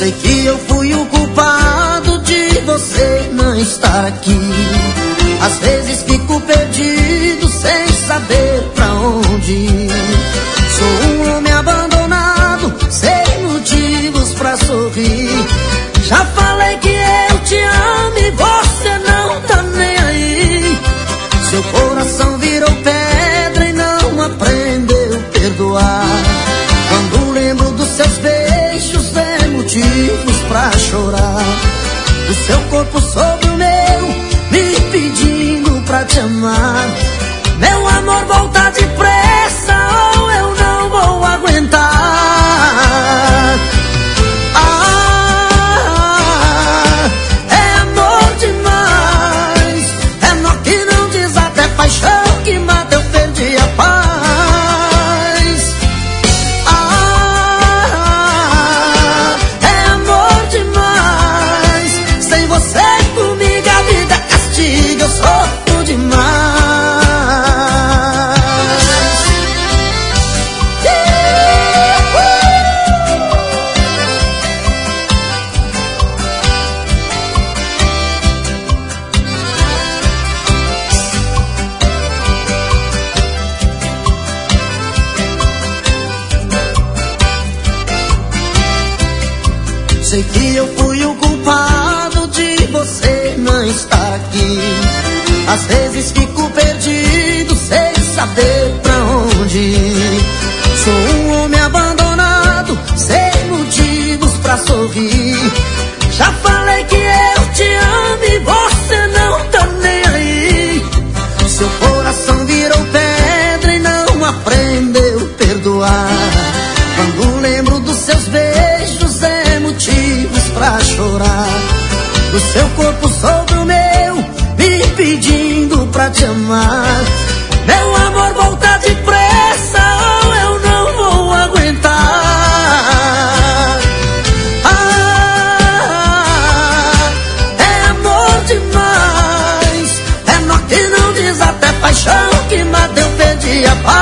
Sei que eu fui o culpado de você não estar aqui. Às vezes fico perdido sem saber pra onde ir. Sou um homem abandonado, sem motivos pra sorrir. Já falei que eu te amo e você não tá nem aí. Seu coração virou pedra e não aprendeu a perdoar. Quando lembro dos seus beijos, tem motivos pra chorar. O seu corpo sobre o meu, me pedindo pra te amar. Meu amor, volta depressa ou eu não vou aguentar. É amor demais. É nó que não diz até paixão que mata, eu perdi a paz. É amor demais. Sem você comigo a vida castiga, eu sofro demais. Sei que eu fui o culpado de você não estar aqui. Às vezes fico perdido sem saber pra onde ir. Sou um homem abandonado, sem motivos pra sorrir. Já falei que eu te amo e você não tá nem aí. Seu coração virou pedra e não aprendeu a perdoar. Quando lembro dos seus beijos, é motivos pra chorar. O seu corpo sobre o meu, me pedindo pra te amar. Meu amor, volta depressa ou eu não vou aguentar. É amor demais. É nó que não diz até paixão que mata, eu perdi a paz.